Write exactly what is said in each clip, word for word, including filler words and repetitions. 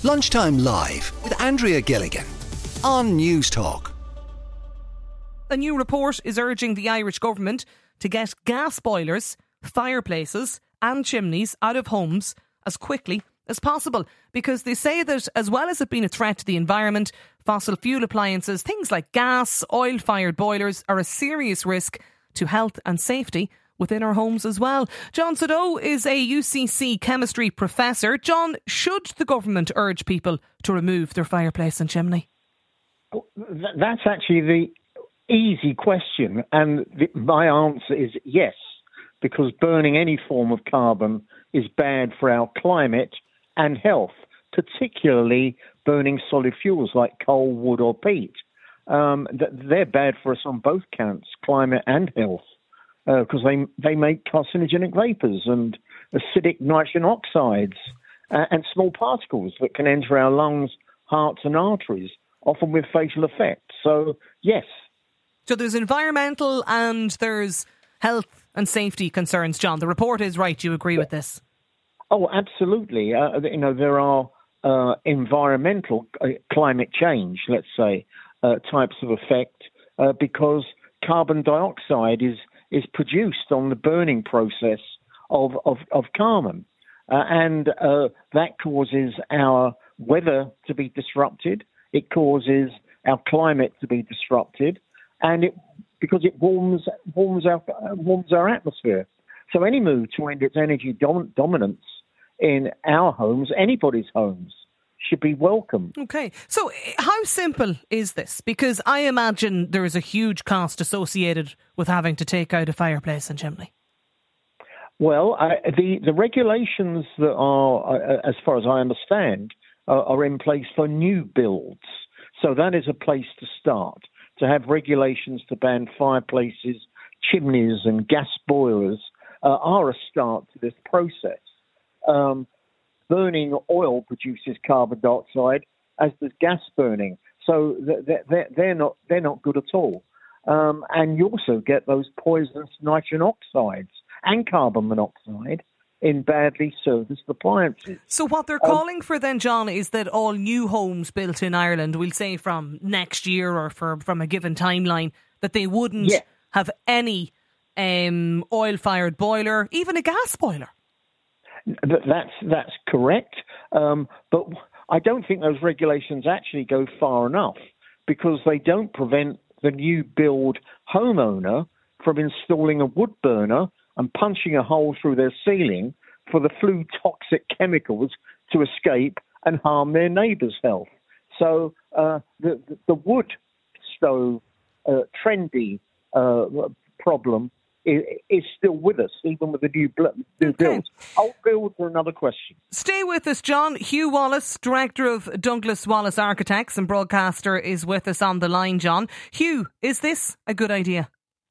Lunchtime Live with Andrea Gilligan on News Talk. A new report is urging the Irish government to get gas boilers, fireplaces and chimneys out of homes as quickly as possible, because they say that as well as it being a threat to the environment, fossil fuel appliances, things like gas, oil-fired boilers are a serious risk to health and safety within our homes as well. John Sado is a U C C chemistry professor. John, should the government urge people to remove their fireplace and chimney? That's actually the easy question, and the, my answer is yes, because burning any form of carbon is bad for our climate and health, particularly burning solid fuels like coal, wood or peat. Um, they're bad for us on both counts, climate and health, because uh, they they make carcinogenic vapours and acidic nitrogen oxides uh, and small particles that can enter our lungs, hearts and arteries, often with fatal effects. So, yes. So there's environmental and there's health and safety concerns, John. The report is right. You agree with this? Oh, absolutely. Uh, you know, there are uh, environmental uh, climate change, let's say, uh, types of effect uh, because carbon dioxide is is produced on the burning process of, of, of carbon. Uh, and uh, that causes our weather to be disrupted. It causes our climate to be disrupted. And it because it warms warms our, uh, warms our atmosphere. So any move to end its energy dom- dominance in our homes, anybody's homes, should be welcome. Okay, so how simple is this? Because I imagine there is a huge cost associated with having to take out a fireplace and chimney. Well, uh, the, the regulations that are, uh, as far as I understand, uh, are in place for new builds. So that is a place to start, to have regulations to ban fireplaces, chimneys and gas boilers uh, are a start to this process. Um, burning oil produces carbon dioxide, as does gas burning. So they're, they're not they're not good at all. Um, and you also get those poisonous nitrogen oxides and carbon monoxide in badly serviced appliances. So what they're calling um, for then, John, is that all new homes built in Ireland, we'll say from next year or for, from a given timeline, that they wouldn't yeah. have any um, oil-fired boiler, even a gas boiler. That's that's correct, um, but I don't think those regulations actually go far enough, because they don't prevent the new build homeowner from installing a wood burner and punching a hole through their ceiling for the flue toxic chemicals to escape and harm their neighbour's health. So uh, the, the wood stove uh, trendy uh, problem is, is still with us, even with the new, new okay. builds. Old builds are another question. Stay with us, John. Hugh Wallace, Director of Douglas Wallace Architects and broadcaster, is with us on the line, John. Hugh, is this a good idea?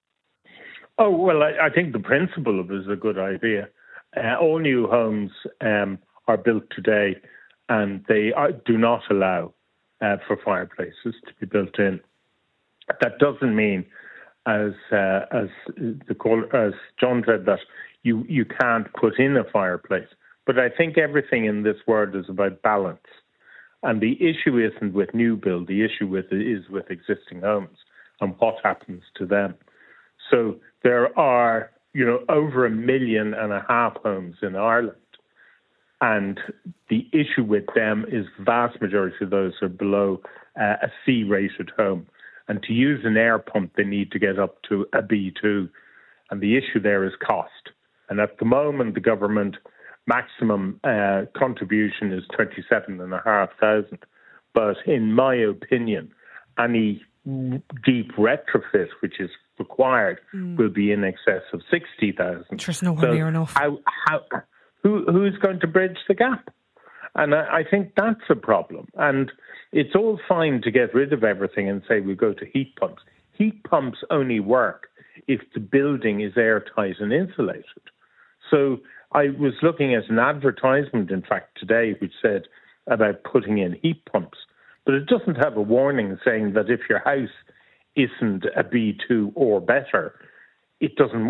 Oh, well, I, I think the principle of it is a good idea. Uh, all new homes um, are built today, and they are, do not allow uh, for fireplaces to be built in. That doesn't mean, as uh, as the call, as John said, that you you can't put in a fireplace. But I think everything in this world is about balance, and the issue isn't with new build. The issue with is with existing homes and what happens to them. So there are, you know, over a million and a half homes in Ireland. And the issue with them is the vast majority of those are below uh, a C-rated home. And to use an air pump, they need to get up to a B two. And the issue there is cost. And at the moment, the government maximum uh, contribution is twenty-seven thousand five hundred. But in my opinion, any deep retrofit, which is required, mm. will be in excess of sixty thousand. There's nowhere so near enough. How, how, who, who's going to bridge the gap? And I, I think that's a problem. And it's all fine to get rid of everything and say we go to heat pumps. Heat pumps only work if the building is airtight and insulated. So I was looking at an advertisement, in fact, today, which said about putting in heat pumps. But it doesn't have a warning saying that if your house isn't a B two or better, it doesn't work.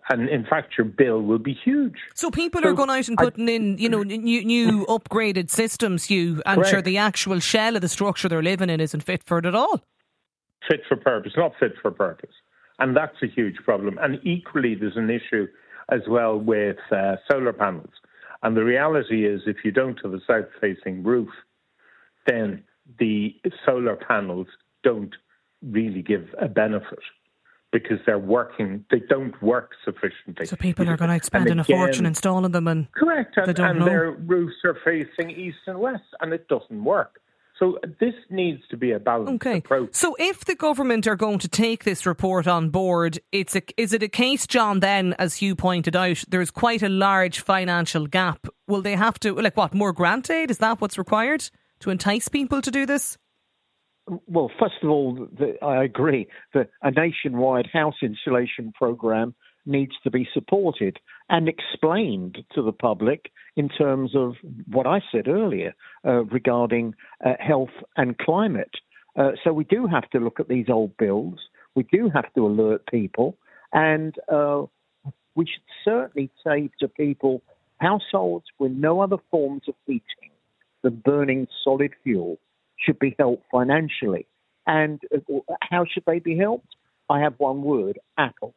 And in fact, your bill will be huge. So people so are going out and putting I, in, you know, new, new upgraded systems, Hugh, and sure the actual shell of the structure they're living in isn't fit for it at all. Fit for purpose, not fit for purpose. And that's a huge problem. And equally, there's an issue as well with uh, solar panels. And the reality is, if you don't have a south-facing roof, then the solar panels don't really give a benefit because they're working, they don't work sufficiently. So people are going out spending again, a fortune installing them and correct, and, they don't and know. Their roofs are facing east and west, and it doesn't work. So this needs to be a balanced okay. approach. So if the government are going to take this report on board, it's a, is it a case, John, then, as Hugh pointed out, there's quite a large financial gap. Will they have to, like what, more grant aid? Is that what's required to entice people to do this? Well, first of all, the, I agree that a nationwide house insulation programme needs to be supported and explained to the public in terms of what I said earlier uh, regarding uh, health and climate. Uh, so we do have to look at these old builds. We do have to alert people, and uh, we should certainly say to people, households with no other forms of heating than burning solid fuel should be helped financially. And uh, how should they be helped? I have one word, Apple.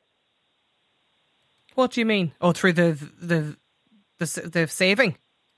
What do you mean? Oh, through the the the, the saving?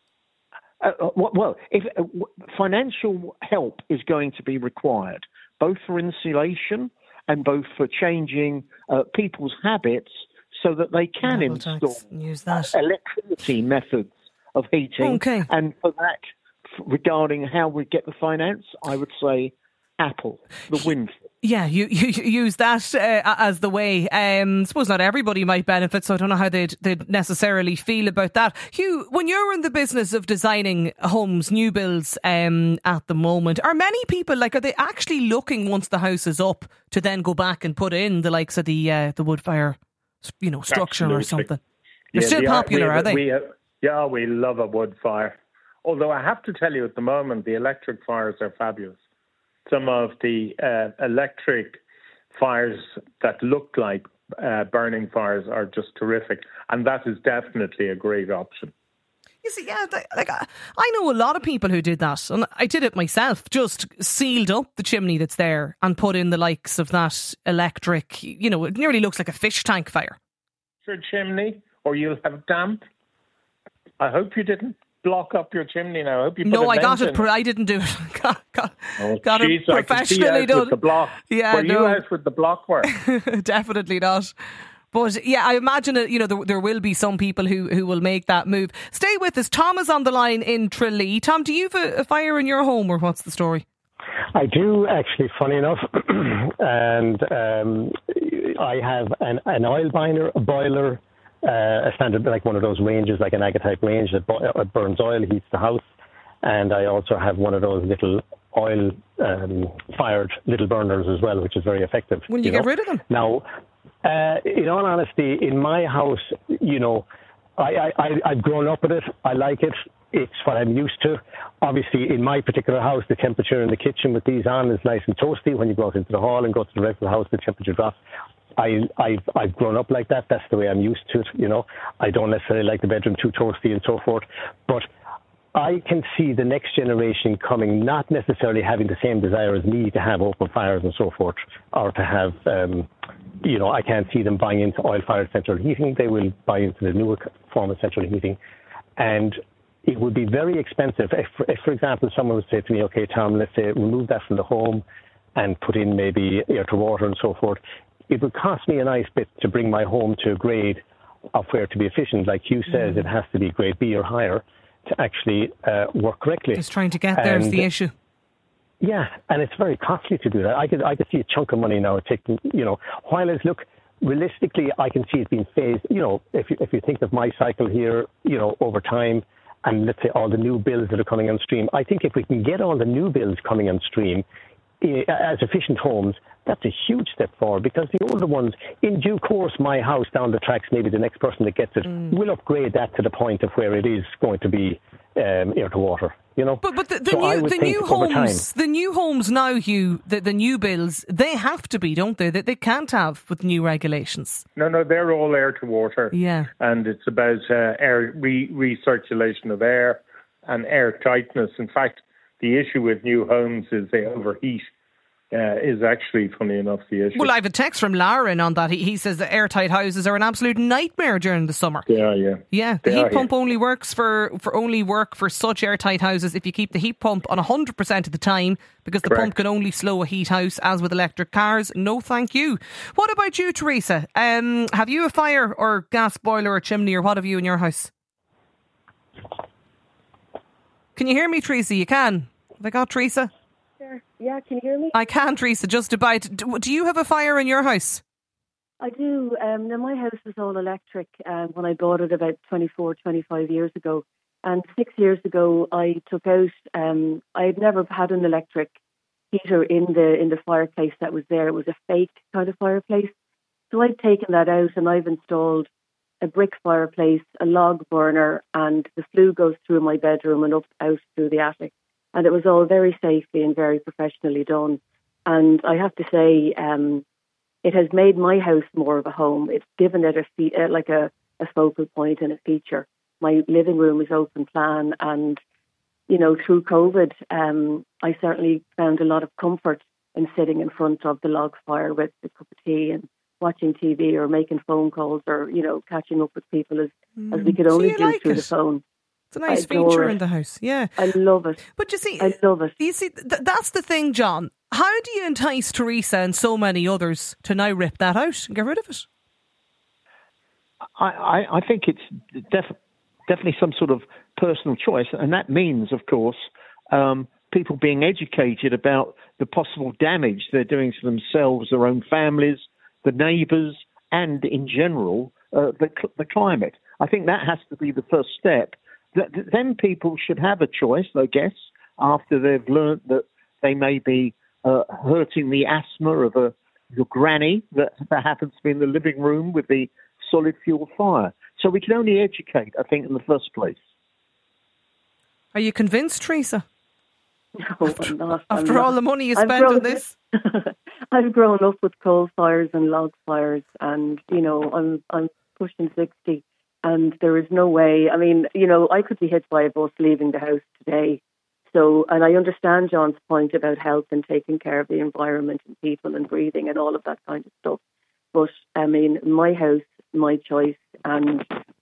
Uh, well, if uh, financial help is going to be required, both for insulation and both for changing uh, people's habits so that they can Double install use that. Uh, electricity methods of heating. Okay. And for that, regarding how we get the finance, I would say Apple, the windfall. Yeah, you, you use that uh, as the way. Um, I suppose not everybody might benefit, so I don't know how they'd, they'd necessarily feel about that. Hugh, when you're in the business of designing homes, new builds um, at the moment, are many people, like, are they actually looking once the house is up to then go back and put in the likes of the uh, the wood fire, you know, structure Absolutely. or something? They're yeah, still the, popular, we, are they? We, yeah, we love a wood fire. Although I have to tell you, at the moment, the electric fires are fabulous. Some of the uh, electric fires that look like uh, burning fires are just terrific. And that is definitely a great option. You see, yeah, like I know a lot of people who did that, and I did it myself. Just sealed up the chimney that's there and put in the likes of that electric. You know, it nearly looks like a fish tank fire. Your chimney, or you'll have damp. I hope you didn't block up your chimney now. I hope you put no, I got it. in. Pro- I didn't do it. got got, oh, got geez, it professionally I done. With the block. Yeah, Were no. you out with the block work? Definitely not. But yeah, I imagine it, you know, there, there will be some people who, who will make that move. Stay with us. Tom is on the line in Tralee. Tom, do you have a, a fire in your home, or what's the story? I do, actually, funny enough. and um, I have an, an oil boiler, a boiler, uh, a standard, like one of those ranges, like an Aga-type range that bo- burns oil, heats the house. And I also have one of those little oil um, fired little burners as well, which is very effective. Will you, you get know? rid of them? Now, uh, in all honesty, in my house, you know, I, I, I've grown up with it. I like it. It's what I'm used to. Obviously, in my particular house, the temperature in the kitchen with these on is nice and toasty. When you go out into the hall and go to the rest of the house, the temperature drops. I, I've, I've grown up like that. That's the way I'm used to it, you know. I don't necessarily like the bedroom too toasty and so forth. But I can see the next generation coming, not necessarily having the same desire as me to have open fires and so forth, or to have, um, you know, I can't see them buying into oil-fired central heating. They will buy into the newer form of central heating. And it would be very expensive. If, if, for example, someone would say to me, okay, Tom, let's say remove that from the home and put in maybe air to water and so forth, it would cost me a nice bit to bring my home to a grade of where to be efficient. Like Hugh says, mm. it has to be grade B or higher to actually uh, work correctly. Just trying to get there is the issue. Yeah, and it's very costly to do that. I could I could see a chunk of money now taking, you know, while it's, look, realistically, I can see it being phased. You know, if you, if you think of my cycle here, you know, over time, and let's say all the new builds that are coming on stream, I think if we can get all the new builds coming on stream as efficient homes, that's a huge step forward, because the older ones, in due course, my house down the tracks, maybe the next person that gets it, mm. will upgrade that to the point of where it is going to be um, air to water. You know, but but the, the so new the new homes, the new homes now, Hugh, the, the new builds, they have to be, don't they? That they can't have with new regulations. No, no, they're all air to water. Yeah, and it's about uh, air re- recirculation of air and air tightness. In fact, the issue with new homes is they overheat. Uh, is actually, funny enough, the issue. Well, I have a text from Lauren on that. He, he says that airtight houses are an absolute nightmare during the summer. Yeah, yeah. Yeah, the they heat are, pump yeah. only works for, for only work for such airtight houses if you keep the heat pump on one hundred percent of the time, because the Correct. pump can only slow a heat house, as with electric cars. No thank you. What about you, Teresa? Um, have you a fire or gas boiler or chimney, or what have you in your house? Can you hear me, Teresa? You can. Have I got Teresa? Yeah, can you hear me? I can, Teresa, just about. Do, do you have a fire in your house? I do. Um, now, my house was all electric um, when I bought it about twenty-four, twenty-five years ago. And six years ago, I took out, um, I had never had an electric heater in the in the fireplace that was there. It was a fake kind of fireplace. So I've taken that out and I've installed a brick fireplace, a log burner, and the flue goes through my bedroom and up out through the attic. And it was all very safely and very professionally done. And I have to say, um, it has made my house more of a home. It's given it a fe- uh, like a, a focal point and a feature. My living room is open plan. And, you know, through COVID, um, I certainly found a lot of comfort in sitting in front of the log fire with a cup of tea and watching T V or making phone calls or, you know, catching up with people as, mm. as we could only so do like through it. the phone. It's a nice feature it. in the house, yeah. I love it. But you see, I love it. You see, th- that's the thing, John. How do you entice Teresa and so many others to now rip that out and get rid of it? I, I, I think it's def- definitely some sort of personal choice, and that means, of course, um, people being educated about the possible damage they're doing to themselves, their own families, the neighbours, and in general, uh, the, the climate. I think that has to be the first step. Then people should have a choice, I guess, after they've learnt that they may be uh, hurting the asthma of a your granny that, that happens to be in the living room with the solid fuel fire. So we can only educate, I think, in the first place. Are you convinced, Teresa? No, after, I'm not. After I'm all not. the money you I've spent on up, this? I've grown up with coal fires and log fires, and, you know, I'm I'm pushing sixty. And there is no way, I mean, you know, I could be hit by a bus leaving the house today. So, and I understand John's point about health and taking care of the environment and people and breathing and all of that kind of stuff. But, I mean, my house, my choice. And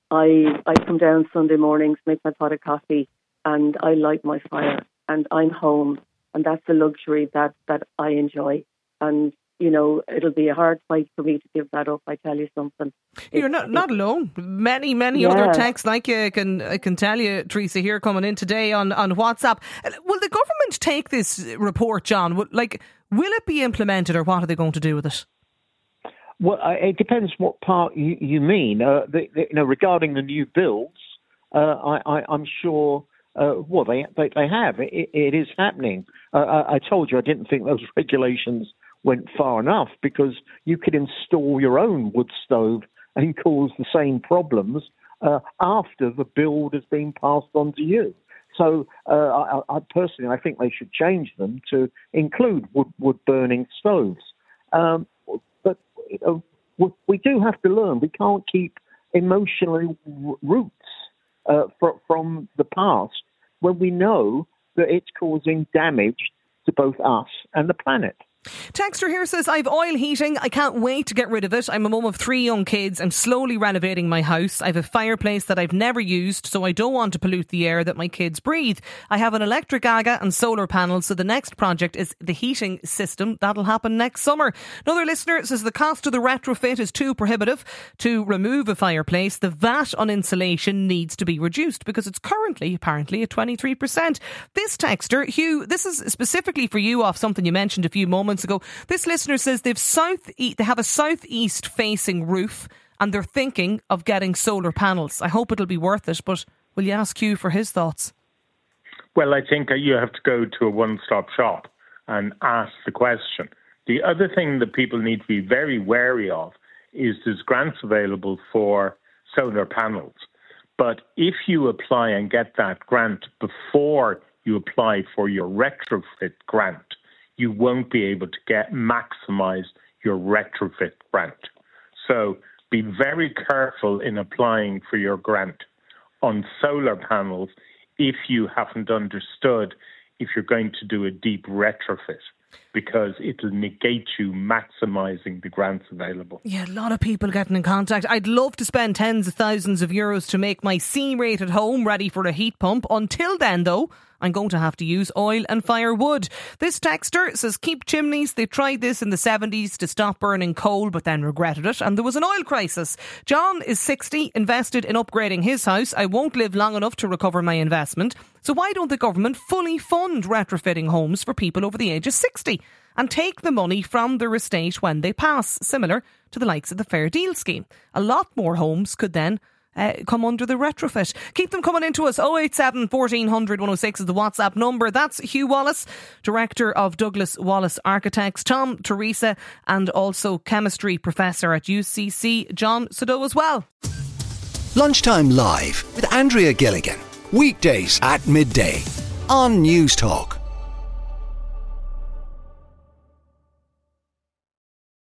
I I come down Sunday mornings, make my pot of coffee, and I light my fire. And I'm home. And that's a luxury that, that I enjoy. And, you know, it'll be a hard fight for me to give that up, I tell you something. You're not not alone. Many, many yeah. other texts like you can I can tell you, Teresa, here coming in today on, on WhatsApp. Will the government take this report, John? Like, will it be implemented, or what are they going to do with it? Well, it depends what part you, you mean. Uh, the, the, you know, regarding the new builds, uh, I, I, I'm sure. Uh, well, they they, they have. It, it is happening. Uh, I, I told you I didn't think those regulations went far enough, because you could install your own wood stove and cause the same problems uh, after the build has been passed on to you. So uh, I, I personally, I think they should change them to include wood, wood burning stoves. Um, but you know, we do have to learn. We can't keep emotional roots uh, fr- from the past when we know that it's causing damage to both us and the planet. Texter here says, I've oil heating. I can't wait to get rid of it. I'm a mum of three young kids. I'm slowly renovating my house. I have a fireplace that I've never used, so I don't want to pollute the air that my kids breathe. I have an electric aga and solar panels, so the next project is the heating system. That'll happen next summer. Another listener says the cost of the retrofit is too prohibitive to remove a fireplace. The V A T on insulation needs to be reduced, because it's currently apparently at twenty-three percent. This texter, Hugh, this is specifically for you off something you mentioned a few moments ago. This listener says they've south e- they have a southeast facing roof and they're thinking of getting solar panels. I hope it'll be worth it, but will you ask Hugh for his thoughts? Well, I think you have to go to a one-stop shop and ask the question. The other thing that people need to be very wary of is there's grants available for solar panels. But if you apply and get that grant before you apply for your retrofit grant, you won't be able to get maximize your retrofit grant. So be very careful in applying for your grant on solar panels if you haven't understood if you're going to do a deep retrofit, because it'll negate you maximising the grants available. Yeah, a lot of people getting in contact. I'd love to spend tens of thousands of euros to make my C-rated home ready for a heat pump. Until then, though, I'm going to have to use oil and firewood. This texter says, keep chimneys. They tried this in the seventies to stop burning coal, but then regretted it, and there was an oil crisis. John is sixty, invested in upgrading his house. I won't live long enough to recover my investment. So why don't the government fully fund retrofitting homes for people over the age of sixty and take the money from their estate when they pass, similar to the likes of the Fair Deal scheme? A lot more homes could then Uh, come under the retrofit. Keep them coming into us. oh eight seven, fourteen hundred, one oh six is the WhatsApp number. That's Hugh Wallace, Director of Douglas Wallace Architects, Tom Teresa, and also Chemistry Professor at U C C, John Sado as well. Lunchtime Live with Andrea Gilligan. Weekdays at midday on News Talk.